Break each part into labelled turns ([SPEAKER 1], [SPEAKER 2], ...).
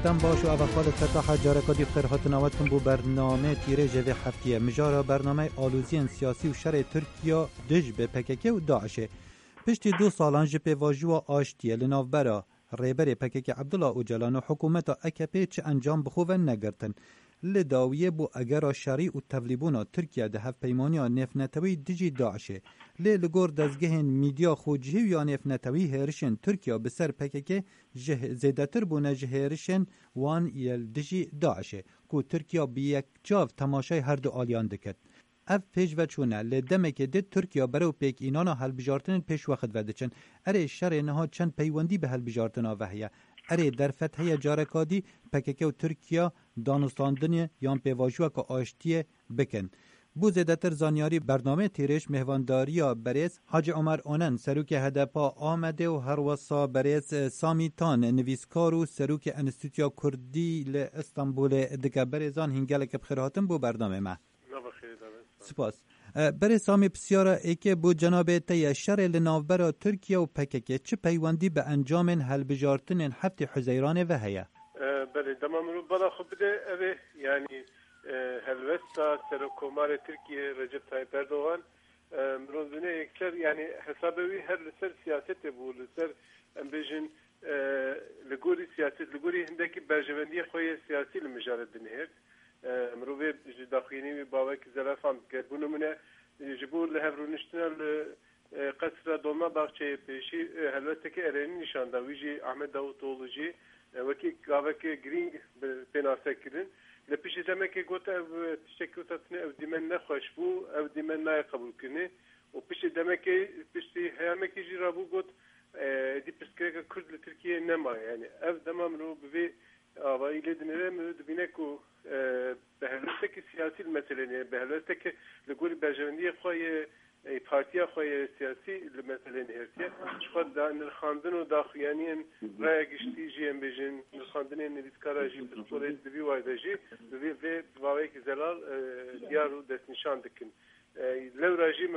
[SPEAKER 1] سلامتان باش و اول فتح جارکادی خیر هاتناوتکن بو برنامه تیره جوی هفتیه مجارا برنامه آلوزین سیاسی و شر ترکیا دج به پکک و داعشه پشتی 2 سالان جپی واجوا آشتیه لناوبرا ریبر پکک عبدالله اوجلان و حکومت AKP چه انجام بخوه نگرتن لداویه بو اگر شری و تبلیبونا ترکیه ده هف پیمانیا نفنتوی دجی داعشه لگور دزگهن میدیا خوجهی یا نفنتوی هرشن ترکیه بسر پکک زیدتر بونه جهرشن وان یل دجی داعشه کو ترکیه بیک جاو تماشای هر دو آلیان دکت اف پیش و چونه لدمک دید ترکیه برو پیک اینانا هل بجارتن پیش وقت ودچن اره شر نها چند پیوندی به هل بجارتن آوهیه اره در فتحه جارکادی پکک و ترکیه دانستاندن یان پیواجوه که آشتیه بکن بو زیدتر زانیاری برنامه تیرش مهوانداریا بریز حاج عمر اونن سروک هدپا آمده و هر وصا بریز سامیتان نویسکار و سروک انستیتویا کردی لإستانبول دکه بریزان هنگلک بخیراتن بو برنامه ما سپاس بری سامی بسیاره ایکه بو جناب تیه شر لناوبرا ترکیه و پککه چه پیوندی به انجام هل بجارتن هفت حزیران و هیا؟
[SPEAKER 2] بله دمام رو بلا خب بده اوه یعنی هلوستا سرکومار ترکیه رجب طایب اردوغان مرونزونه یکسر یعنی حسابوی هر لسر سیاست بو لسر امبیجن لگوری سیاست لگوری هندکی برجوندی خوی سیاسی لمجارد دنهر مروی داخلینی و باوک زلافان کربونه منه جبور لهفرونشتنا قصر دوما باغچه پیشی هلوستا که ارینی نشان داویجی احمد داوطولوجی وکی گاوک گرینگ پناسه کردن لپیش دمکی گوت او تشکیلاتنی او دیمن نخوش بو او دیمن نه قبول کنی و پیش دمکی پیشی هیامکی جرابو گوت دی پسکرک کرد لترکیه نما یعنی او دمام رو بی آوایی لدنیره مرد بینه کو به هلوسته که سیاسی المسئله به هلوسته که لگوری برجوندی خواهی پارتیا خوی سیاسی مثلا هرتیه خود نرخاندن و داخلیانین رای گشتی جی ام بیجن نرخاندن نویسکارا جی پسپولیت دوی وایده جی دوی و واقعی که زلال دیارو دست نشان دکن لو راجی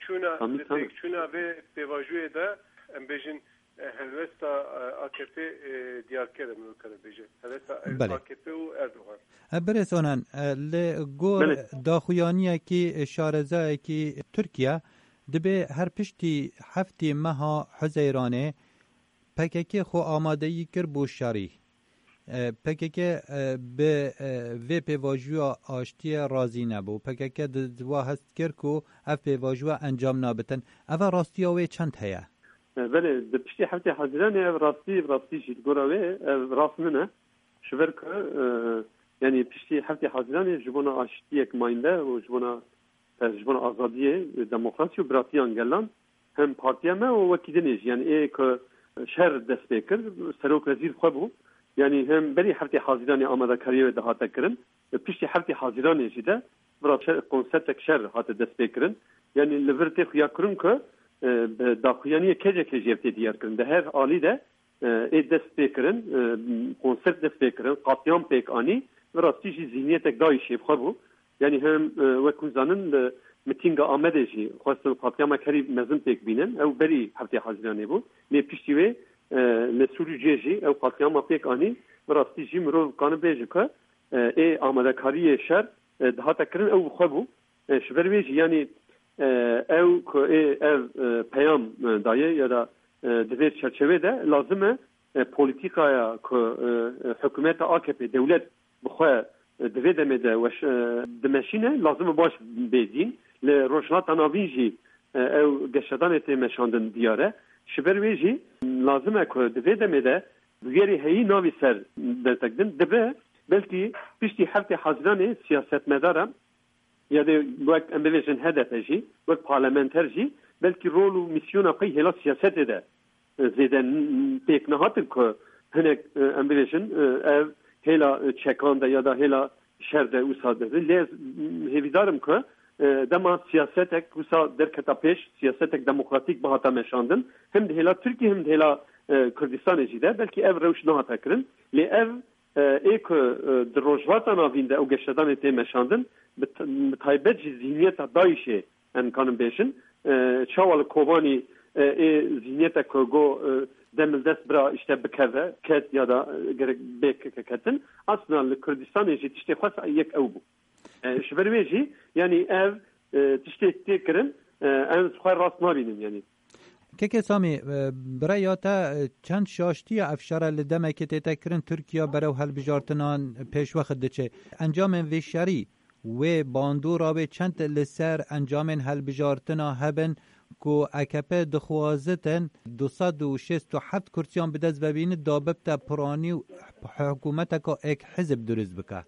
[SPEAKER 2] تکچونا و پیواجوی دا ام بیجن هلوستا AKP دیار کرده منو کنه بیجن هلوستا AKP و اردوغان
[SPEAKER 1] برس آنن لگور داخویانیه که شارزه که ترکیه دبه هر پشتی هفتی مها حزیرانه پککی خو آمادهی کر بو شاری پککی به وی پیواجوه آشتی رازی نبو پککی دوا هست کر که اف پیواجوه انجام نابتن اوه راستی اوه چند هیا؟
[SPEAKER 3] بله پشتی هفتی حزیرانه راستی شید گروه راست منه شور که یعنی پشتی هفته حاضران جبونا آشتیک ماینده و جبونا آزادی دموکراسی و براتیان گلان هم پارتیا ما و وکیدنیش یعنی ای که شهر دست بکر سروک وزیر خوابو یعنی هم بری هفته حاضران آماده کاریو دهاته کرن پشتی هفته حاضران جیده برای کنسپت شهر هات دست بکرن یعنی لورتی خیا کرن که داخلیانی کجی دیار کرن ده هر عالی ده ای دست بکرن کنسپت دست بکرن قاطیان پیک آنی و راستیشی ذهنیت دایشی بخوابو یعنی هم وکوزانن متینگا آمده جی خواستن قاطیان کری مزن پیک بینن او بری هفته حاضرانه بود می پیشتیوه لسوری جیجی او قاطیان پیک آنی و راستیشی مرو کانه بیجه که ای آمده کاری شر دهاتا کرن او بخوابو شبرویجی یعنی او که ای پیام دایه یا دا دویر چرچوه ده لازمه پولیتیکایا که حکومت AKP دولت بخواه دوی دمیده وش دمشینه لازم باش بیدین لروشنات ناویجی او گشتان تیمشاندن دیاره شبرویجی لازمه که دوی دمیده بگیری هایی ناوی سر درتکدن دبه بلکی پشتی هفته حاضران سیاست مدارم یا ده وک امبلیشن هدف جی وک پارلمنتر جی بلکی رول و میسیون اقی هلا سیاست ده زیدن پیک نهاتن که هنک امبلیشن هلا چکانده یا دا هلا شرده اوساده لیز هیویدارم که دما سیاستک اوسا در کتا پیش سیاستک دموکراتیک بهاتا مشاندن هم ده هلا ترکی هم ده هلا کردستان جیده بلکه او روش نهاتا کرن لی او ایک در روشواتا ناوینده او گشتدان تی مشاندن بتایبت جی ذهنیتا دایشه انکانم بیشن چاوال کوبانی ذهنیتا که گو demil dest bira işte bikeve ket ya da gerek bekketin aslında Kürdistan'ı jî tiştê xwest yek ew bû. Ji ber wê jî yani ev tiştê tê kirin em xwe rast nabînin yani.
[SPEAKER 1] Keke Samî biraya te çend şaştiya efşara li demekê tê kirin Tirkiye berew helbijartinan pêşwexit diçe. Encamên vêşerî wê bandora wê çend li ser encamên helbijartina hebin ku AKP dixwazitin 267 kursiyan bi dest vebînin dabipte piranî û hikûmeteka ek hizb durist bike.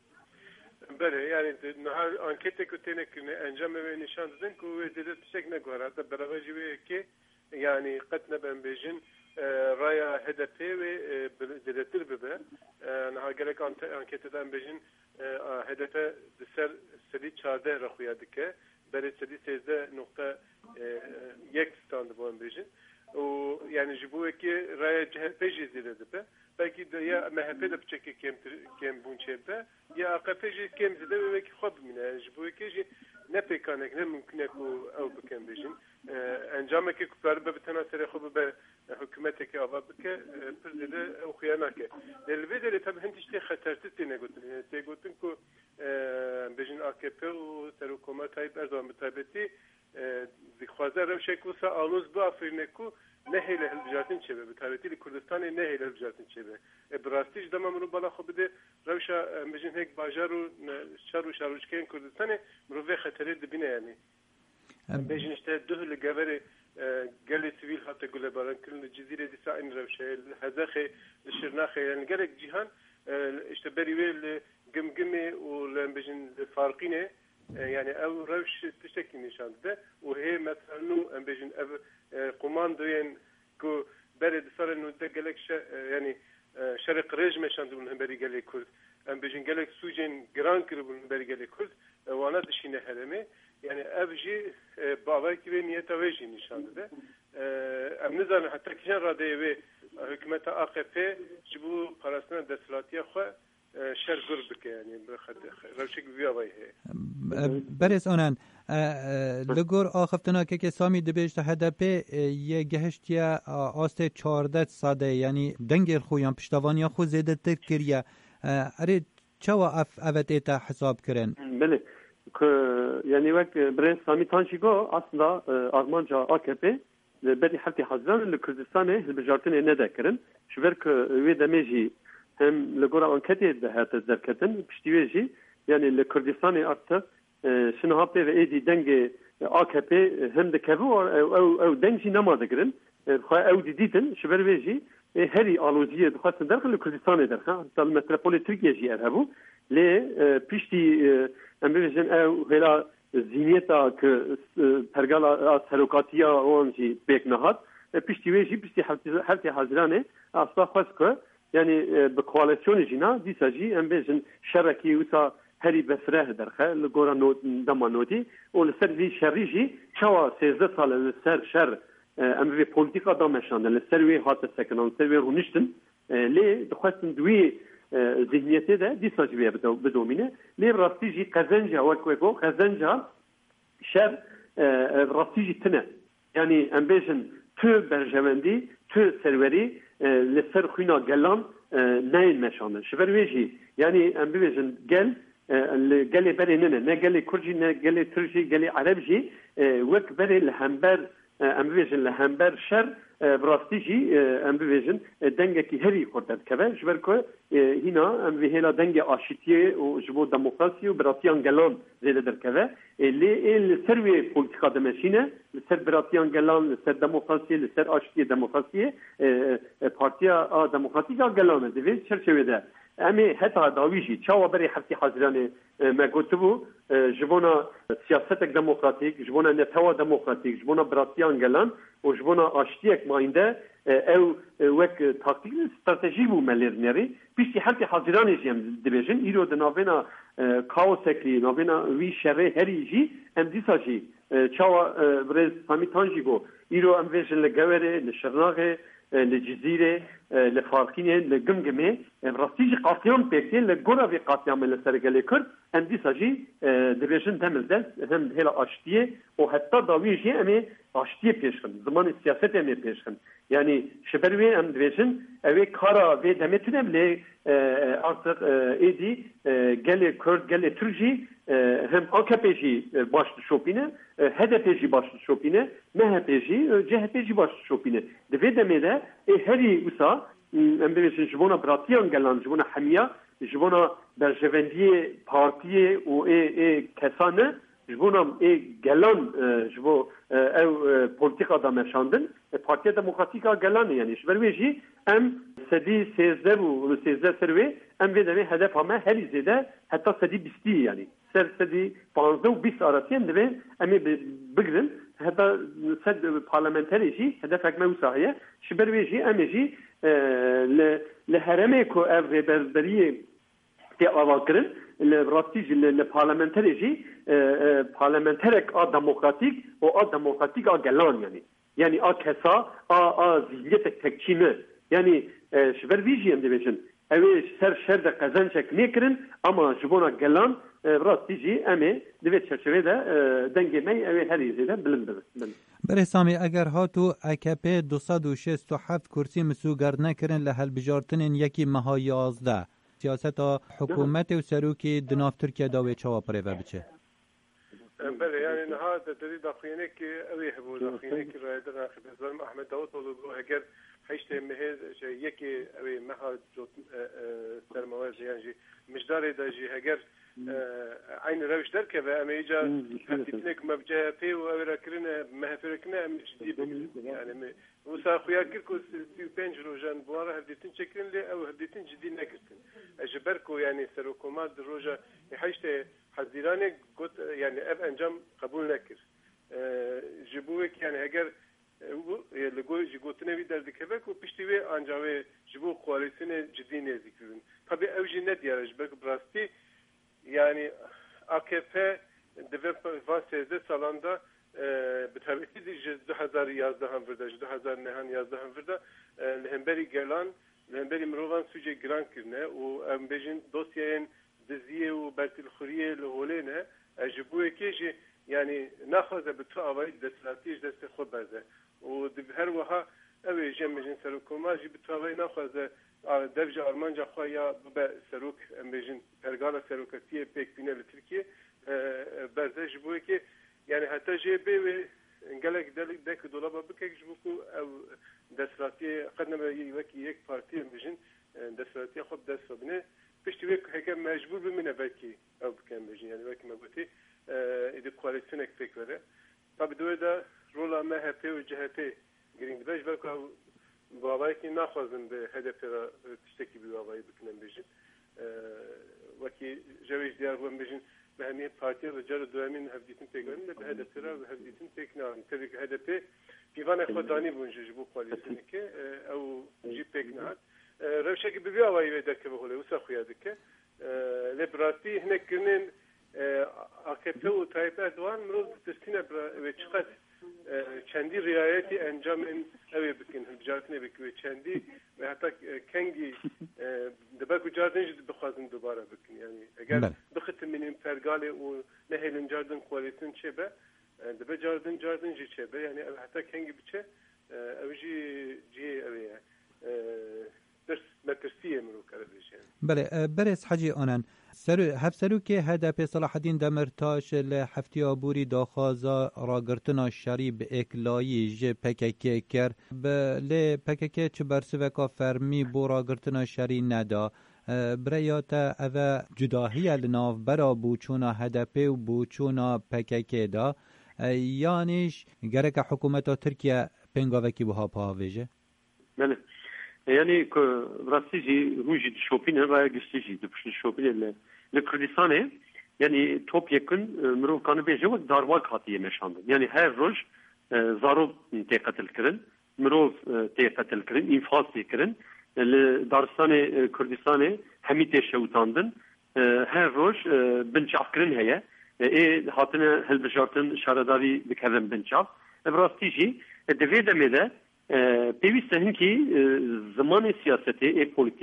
[SPEAKER 2] Bele yani nahar ankete kutene kine encam ve nişan dedin ku ve dedi tişek ne gora hatta beraber jibe ki yani qatna ben bejin raya HDP ve dedetir bebe nahar gerek anketeden bejin HDP ser sedi çarde rahuya dike bere sedi sezde nokta yek standı bu bejin o yani jibu ki raya CHP jizide be belki de ya MHP de bçeke kem bunçebe ya AKP ji kem zide ve ki xob mine jibu ki ne pekanek ne mümkün ku ev bikem bejin encame ki kupar be bitena sere xob be hükümete ki ava bike pırdede o khiyana ke elbette tabi hent işte xatartit ne gotun te gotun ku bejin AKP u terokoma Tayyip Erdoğan mutabeti dixwaze rewşekusa aluz bu afrineku neheyle helbijartin çebe bitabetiyle Kürdistan'ı neheyle helbijartin çebe brastiş damamını bana xobide rewşa mejin hek bajaru şaruçken Kürdistan'ı mrove xatere dibine yani bejin işte duhlu gaveri geli sivil hatta gulebaran külünü cizire disa in rewşe hezaxe şirnaxe yani gerek cihan işte berivel gımgımi u lembejin farqine yani ev rewş tiştekli nişandı u he mesela embejin ev komandoyen ku beri disarın nüde gelek yani şerq rejime şandı bunun beri gelek Kurd embejin gelek sujen gran kırbun beri gelek Kurd wana dişine heleme yani evji babaki ve niyet evji nişandı emnizan hatta kişen radeye ve hükümete AKP bu parasına deslatiye xwe شر قرب يعني روشك بيا
[SPEAKER 1] برس آنن لگور آخفتنا که سامی دبیشت HDP یه گهشتیا آست 14 ساده یعنی دنگل خویان پشتوانی خو زیده تر کریه اره چوا افت ایتا حساب کرن
[SPEAKER 3] بله yani vek برس سامی تانشیگو aslında Almanca AKP bedi hafti Haziran Kürdistan'ı hilbijartını ne dekirin şuver ki ve demeji hem legora anketi de hatta zerketin piştiveji yani le Kürdistan'ı artık şunu hape ve edi denge AKP hem de kevu ev dengi namadı girin ev didin şuber veji heri aluziye xasın derken le Kürdistan'ı derken hatta metropoli Türkiye'ji erhabu le pişti emrejin ev hela zihniyeta ki pergala serokatiya onji beknahat piştiveji pişti hafti Haziran'ı asla xaskı yani به koalisyon jina disaji embejin şereki usa heri befreh derxe li gora damanoti o li ser vi şeriji çawa 13 sal li ser şer em ve politika da meşan li ser ve hat sekinan ser ve runiştin li dixwastin duwi zihniyeti de disaji ve bedomine li rastiji kazanca wekko kazanca şer rastiji tine yani embejin tü berjevendi tü serveri li ser xwîna gelan neyin meşanın. Şiver wêjî yani em bibêjin gel gelê berê ne gelê Kurcî ne gelê Tirkî gelê Erebjî wek berê li hember em bibêjin li hember şer rastî jî em bibêjin dengekî herî xwe derkeve ji ber ku hîna em vê hêla dengê aşîtiyê û ji bo demokrasî û biratiyan gelan zêde derkeve lê li ser wê politika dimeşîne li ser biratiyan gelan li ser demokrasiyê li ser aşîtiyê demokrasiyê partiya demokratîk a gelan divê çerçevede em ê heta dawî jî çawa berê heftê Haziranê me gotibû ji bona siyasetek demokratîk ji bona netewa demokratîk ji bona biratiyan gelan û ji bona aşîtiyek mayînde ew wek taktik stratejî bû me lêrnêrî piştî heftê Haziranê jî em dibêjin îro di navêna kaosekî navêna wî şerê herî jî em dîsa jî çawa birêz Samî Tanjî got îro em bêjin li Gewerê li Şirnexê li Cizîrê li Farxînê li Gimgimê راستی قاطیان پکتی لگورا وی قاطیان من سرگلی کرد هم دیسا جی دبیشن دمزده هم هلا آشتیه و حتی داوی جی امی آشتیه پیشخن زمان سیاست امی پیشخن یعنی شبروی هم دبیشن اوی کارا وی دمتونم لی artık ایدی گلی کرد گلی ترجی hem AKP'ci başlı şopine, HDP'ci başlı şopine, MHP'ci, CHP'ci başlı şopine. Dve demede heri usa embesin jibona bratiyan gelan jibona hamiya, jibona berjevendiye partiye o kesane jibona gelan jibo ev politika da meşandın. Partiya Demokratika gelan yani şverveji em sedi sezde bu sezde serve em ve deme hedef ama her izede hatta sedi bisti yani. سرسدی 15 و 20 آراسیم دوی امی بگرن حتی سد پارلمانتری جی هدف حکم وسایه شبروی جی امی جی لهرمه کو اف ریبربریه تی آواکرن لراستی جی لپارلمانتری جی پارلمانترک آ دموکراتیک و آ دموکراتیک آ گلان yani آ کسا آ زیلیت تکچینه yani شبروی جی ام دویشن اوی سر شرد قزنچک نیکرن اما جبونا گلان راستیجی امی دوید چرچوه دنگی می اوی هریزی ده بلند
[SPEAKER 1] بره سامی اگر هاتو AKP 267 کرسی مسوگر نکرن لحل بجارتنین یکی مها 11 سیاست حکومت و سروکی دناف ترکیه داوی چوا پره و بچه
[SPEAKER 2] بله يعني هذا تريد داخلينك أوي هبو داخلينك رأيت أنا خبز أحمد داود وضو هجر حيشته مهز شيء يكي أوي مها جوت سرمواز يعني مش داري داجي هجر عين روش دركه أما إجا هفتنك مبجاه في وأوركرنا مهفركنا مش دي يعني وسا خويا كيركو سيو بنجرو جان بوارا هديتين شكلن لي أو هديتين جدي نكرتن أجبركو يعني سروكومات دروجا يحيشته حزيرانك قلت يعني أب أنجام قبول نكر جبوك يعني هجر لقول جبوتنا في دردك هبك وبيشتوي أنجاوي جبو قواليسين جدي نزيكرون طبعا أوجي نديار أجبرك براستي yani AKP devam 13 salanda bitabi 2011 2011 lehemberi gelan lehemberi mrovan suje gran kirne u ambejin dosyeyen diziye u beltil khuriye lholene ajibu ekeji yani naxaza bitu avay deslatiş deste khobaze u her waha ev jemejin serokoma bitu avay naxaza devce Almanca xoya be serok embejin pergala serokatiye pek bineli Türkiye berzej bu ki yani hatta JB ve gelek delik dek dolaba bikek bu ev deslatiye qadna yek parti embejin deslatiye xob desfabne pişti ve hekem mecbur bimine belki ev embejin yani belki mabati idi koalisyon ekpek vere tabi doyda rola MHP ve CHP girin bej belki بابایی که نخواستن به هدف را تشتکی بیاوری بکنن بیشن وکی جویش دیار بودن بیشن به همین پارتی رجال دوامین هفدیتن پیگرن به هدف را و هفدیتن پیکنان تبی که هدف پیوان خودانی بونجش بو خوالیسنی که او جی پیکنان روشه که بیاوری ویدر که بخوله وسا خویاده که لبراستی هنک کنن AKP و Tayyip Erdoğan mروز دستینه به چقدر چندی riayeti encamen evi bikin hıcatine bikin çendi ve hatta kengi debaku jardinci bixwazin dubara bikin yani eğer bixit minim pergale o nehelin jardin qualitin çebe debe jardinci çebe yani hatta kengi biçe evji evi ders metrsiye mru kardeşim.
[SPEAKER 1] بله برس حجی آنن هفسرو که هدف صلاح الدین دمرتاش لحفتی آبوری داخازا راگرتنا شری به اکلایی جه پککی کر لی پککی چه برسوکا فرمی بو راگرتنا شری ندا بریاتا اوه جداهی لناف برا بوچونا هدف و بوچونا پککی دا یانیش گرک حکومت ترکیه پنگاوکی بها پاویجه؟
[SPEAKER 3] بله yani که راستیجی روزی شوپینه و گستیجی دپشن شوپینه لکردستانه yani topyekun مرو kanı beje ve darva katiye meşandı. Yani her roz zarov te qatil kirin, مرو te qatil kirin, infaz te kirin. Daristane Kürdistan'e hemi te şewtandın. Her roz binçaf kirin heye. Hatine helbejartın şaradari bikevin binçaf. Rastici devede mede peviste ki zaman siyaseti politik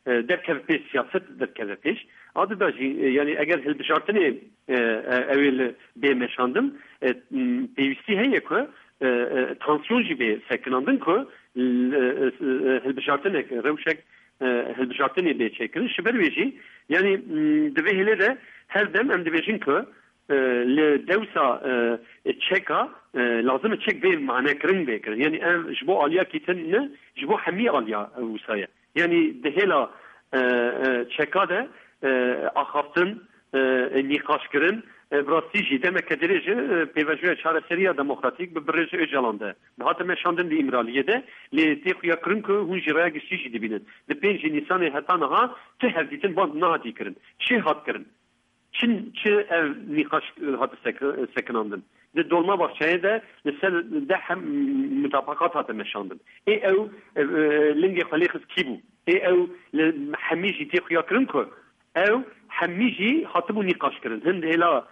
[SPEAKER 3] derkev peş siyaset derkev peş. Adı da yani eğer hilbijartını evvel bemeşandım pevisi heye ko tansiyon gibi sekinandın ko hilbijartını revşek hilbijartını be çekilir. Şiber veji yani dve hele de her dem em dvejin ko le devsa çeka lazım çek bir mane kırın be kırın. Yani em jbo alya kitin ne jbo hami alya usaya. Yani dehela çeka de axaftın nikaşkırın Brasici demek ki derece peyvajı çareseriya demokratik bir birisi öcalandı. Hatta meşandın bir İmraliye'de le texiya kırın ki hun jiraya geçişi dibinin. De 5 Nisan'ı hatta naha tehditin band nahdi kırın. Şey hat kırın. Çin ev nikaş hatı sekinandın. De dolma bahçeye de mesela de hem mutabakat hatı meşandın. Ev lingi xaliqs kibu. Ev hamici texiya kırın ki ev hamici hatı bu nikaş kırın. Hem de hela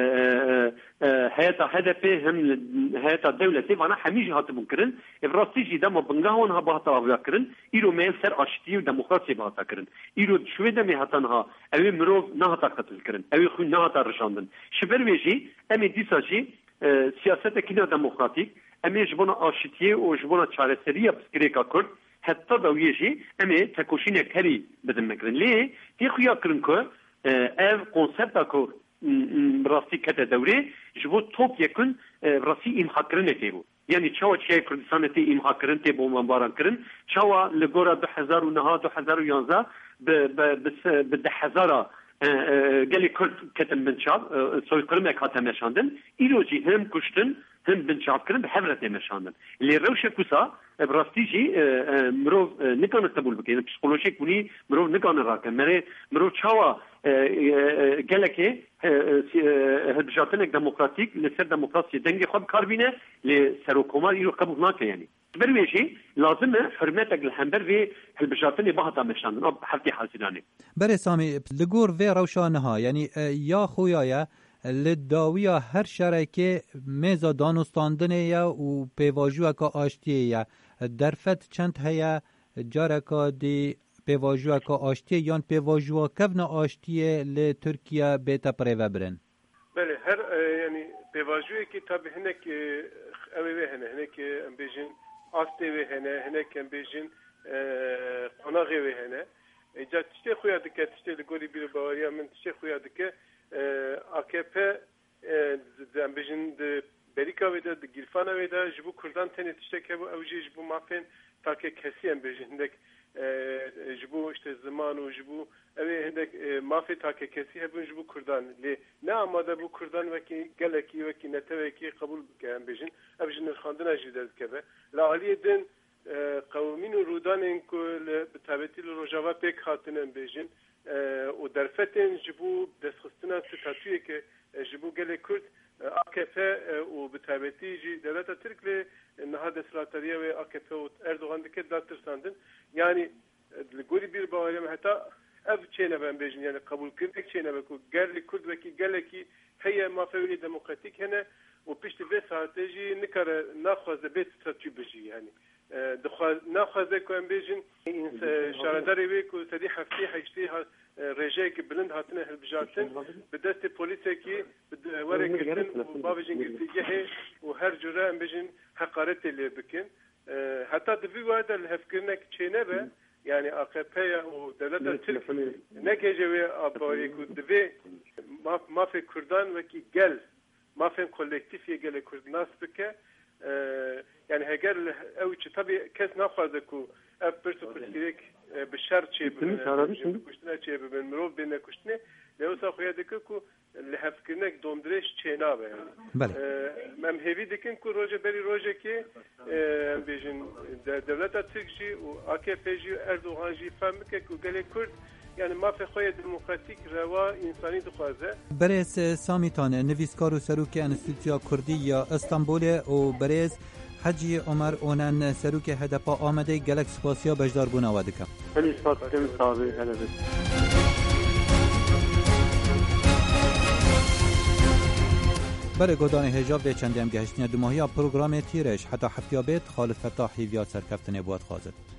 [SPEAKER 3] hayata hedefi hem hayata devleti bana hamici hatı bu kırın. Evrasici de ma bıngavan ha bahta avya kırın. İro meyel ser aştiyi demokrasi bahta kırın. İro şüvede mi hatan ha evi mirov na hata katıl kırın. Evi xun na hata rışandın. Şiber veji emi disaci siyasete kina demokratik emi jbona aşitiye o jbona çareseriye psikreka kurt hatta da uyeci emi tekoşine keri bedemekrin. Li tixiya kırın ko ev konsepta ko rasti kete devre jbo top yakın rasti imha kırın etebu. Yani çava çiğ Kurdistan'ta imha kırın te bombaran kırın. Çava legora 2009-2011 be 1000 gelip Kurd ketin binçab soykırım ekate meşandın. İloji hem kuştun hem binçab kırın be hevret meşandın. Li revşe kusa brastici mirov nikanı tabul bike. Psikolojik buni mirov nikanı rakı. Mirov çava geleke هدجاتنك ديمقراطيك لسر ديمقراطية دنجي خب كاربينه لسروكومار يرو قبول ناكه يعني برويجي لازم حرمتك الحنبر في هالبجاتني بهتا مشان حفتي حاسداني
[SPEAKER 1] بري سامي لغور في روشانها يعني يا خويا لداویا هر شرکه میزا دانستاندنه یا و پیواجوه که آشتیه یا درفت چند هیا جارکا دی پیواجوه که آشتیه یا پیواجوه کفن آشتیه لترکیه بیتا پریوه برن
[SPEAKER 2] بله هر یعنی پیواجوه که تابه هنک اوه هنه هنک ام بیجن آسته وه هنه هنک ام بیجن قناغه وه هنه ایجا تشتی خویا دکه تشتی لگوری بیر باوریا من تشتی خویا دکه AKP ام بیجن بریکا ویده گیرفانا ویده جبو کردان تنی تشتی که بو اوجی جبو مافین تاکه کسی ام بیجن هندک جبو işte zamanı جبو اوه هندک مافی تاکه کسی هبون جبو کردان لی نه آماده بو کردان وکی گلکی وکی نته وکی قبول بکه ام بیجن ام بیجن الخاندن اجیدد که به لاحالی دن قومین و رودان انکو بتابتی لروجاوا پیک خاطن ام بیجن و درفتن جبو دستخستنا ستاتویه که جبو گل کرد AKP و بتابتی جی دولت ترک لی نهاد اسراتریه و AKP و اردوغان دکه داتر ساندن yani گوری بیر باوریم hatta ev çeyne ben bejin yani kabul kırdık çeyne beku gerli kurd veki geleki heye mafevli demokratik hene o pişti ve strateji nikara naxwaze bet statü beji yani naxwaze ku em bejin şaradari ve ku sedi hafti haşti رجاء بلند هاتنا هالبجاتن بدست بوليسكي ورقتن وبابجين قلتيه وهر جرا بجن حقارت اللي بكن حتى دفي واحد الهفكرنك تشينبه يعني AKP ودولة الترك نكجوي أبويك ودفي ما في كردان وكي جل ما في كولكتيف يجل كرد ناس بكه يعني هجر أو طبي كاس ناخذكو أبرتو كتيرك بالشرط شيء كشتنا شيء بالمروف بين كشتنا لو سأخويا دككو اللي هفكرناك دوندريش شينابه يعني مم هذي دكين كل روجة بري روجة كي بيجن دولة التركي و AKP جي أردوغان جي فهمك وقال كرد يعني ما في خويا ديمقراطيك روا إنساني دخوازه
[SPEAKER 1] بريز سامیتان نویسکار سروک انستیتویا کردی یا استانبول و بريز حجی عمر اونن سروک هدپا آمده گلک سپاسیا بجدار بونا ودکم
[SPEAKER 3] خیلی سپاس کنم صاحبی هلوید
[SPEAKER 1] برای گودان حجاب و چندیم گهشتنی دو ماهی پروگرام تیرش حتی هفتیابت خالد فتاحی ویا سرکفتن بود خوازد